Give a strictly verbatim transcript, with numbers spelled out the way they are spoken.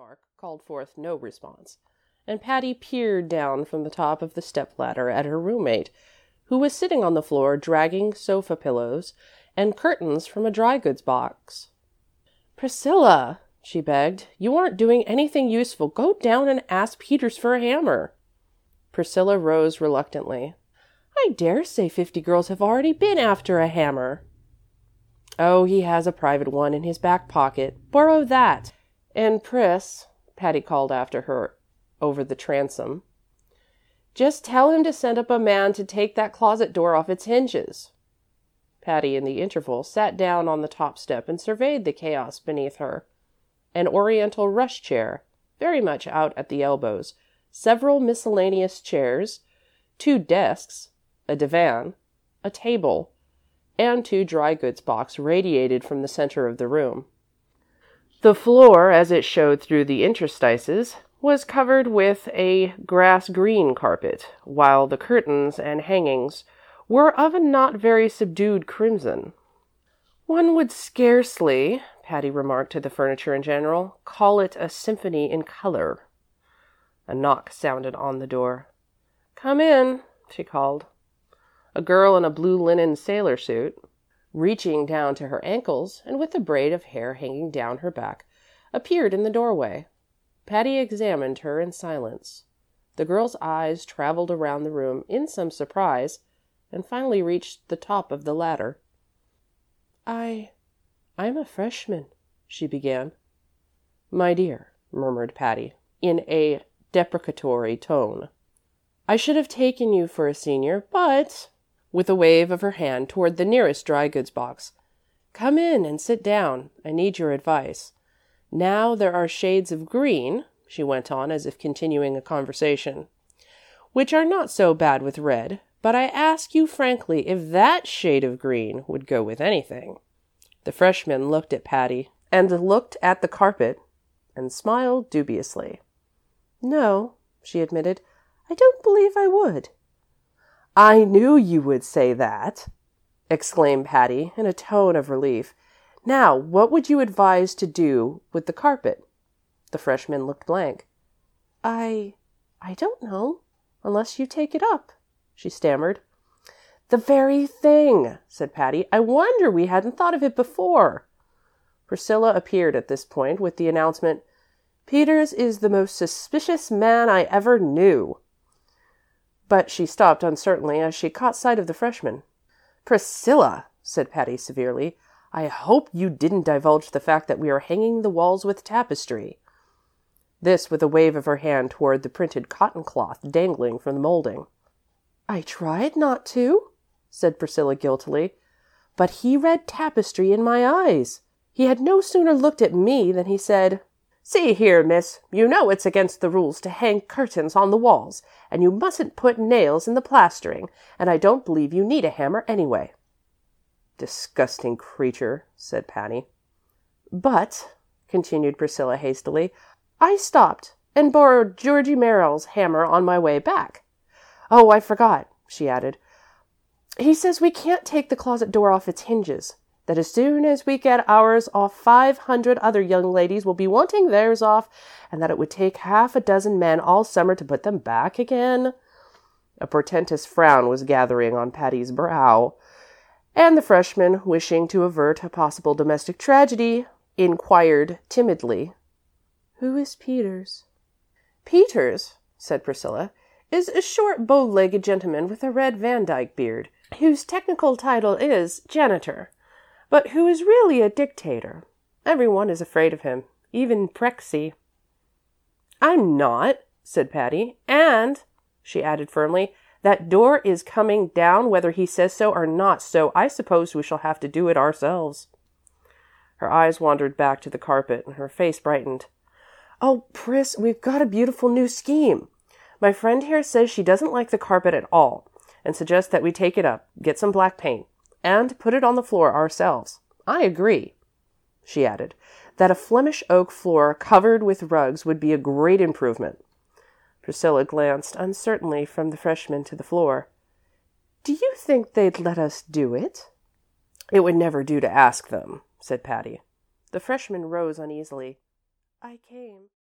remark called forth no response, and Patty peered down from the top of the step-ladder at her roommate, who was sitting on the floor dragging sofa pillows and curtains from a dry-goods box. "Priscilla," she begged, "you aren't doing anything useful. Go down and ask Peters for a hammer." Priscilla rose reluctantly. "I dare say fifty girls have already been after a hammer." "Oh, he has a private one in his back pocket. Borrow that. And Pris," Patty called after her over the transom, "just tell him to send up a man to take that closet door off its hinges." Patty, in the interval, sat down on the top step and surveyed the chaos beneath her. An oriental rush chair, very much out at the elbows, several miscellaneous chairs, two desks, a divan, a table, and two dry-goods boxes radiated from the center of the room. The floor, as it showed through the interstices, was covered with a grass-green carpet, while the curtains and hangings were of a not very subdued crimson. "One would scarcely," Patty remarked to the furniture in general, "call it a symphony in color." A knock sounded on the door. "Come in," she called. A girl in a blue linen sailor suit, reaching down to her ankles and with a braid of hair hanging down her back, appeared in the doorway. Patty examined her in silence. The girl's eyes traveled around the room in some surprise, and finally reached the top of the ladder. I I'm a freshman," she began. "My dear," murmured Patty, in a deprecatory tone, "I should have taken you for a senior, but," with a wave of her hand toward the nearest dry-goods box, "come in and sit down. I need your advice. Now there are shades of green," she went on, as if continuing a conversation, "which are not so bad with red, but I ask you frankly if that shade of green would go with anything." The freshman looked at Patty, and looked at the carpet, and smiled dubiously. "No," she admitted, "I don't believe I would." "I knew you would say that!" exclaimed Patty, in a tone of relief. "Now, what would you advise to do with the carpet?" The freshman looked blank. I I don't know, unless you take it up," she stammered. "The very thing," said Patty. "I wonder we hadn't thought of it before." Priscilla appeared at this point with the announcement, "Peters is the most suspicious man I ever knew." But she stopped uncertainly as she caught sight of the freshman. "Priscilla," said Patty severely, "I hope you didn't divulge the fact that we are hanging the walls with tapestry." This with a wave of her hand toward the printed cotton cloth dangling from the molding. "I tried not to," said Priscilla guiltily, "but he read tapestry in my eyes. He had no sooner looked at me than he said, 'See here, miss, you know it's against the rules to hang curtains on the walls, and you mustn't put nails in the plastering, and I don't believe you need a hammer anyway.'" "Disgusting creature," said Patty. "But," continued Priscilla hastily, "I stopped and borrowed Georgie Merrill's hammer on my way back. Oh, I forgot," she added. "He says we can't take the closet door off its hinges, that as soon as we get ours off five hundred other young ladies will be wanting theirs off, and that it would take half a dozen men all summer to put them back again." A portentous frown was gathering on Patty's brow, and the freshman, wishing to avert a possible domestic tragedy, inquired timidly, "Who is Peters?" "Peters," said Priscilla, "is a short, bow-legged gentleman with a red Vandyke beard, whose technical title is janitor, but who is really a dictator. Every one is afraid of him, even Prexy." "I'm not," said Patty, "and," she added firmly, "that door is coming down whether he says so or not, so I suppose we shall have to do it ourselves." Her eyes wandered back to the carpet, and her face brightened. "Oh, Pris, we've got a beautiful new scheme. My friend here says she doesn't like the carpet at all, and suggests that we take it up, get some black paint, and put it on the floor ourselves. I agree," she added, "that a Flemish oak floor covered with rugs would be a great improvement." Priscilla glanced uncertainly from the freshman to the floor. "Do you think they'd let us do it?" "It would never do to ask them," said Patty. The freshman rose uneasily. "I came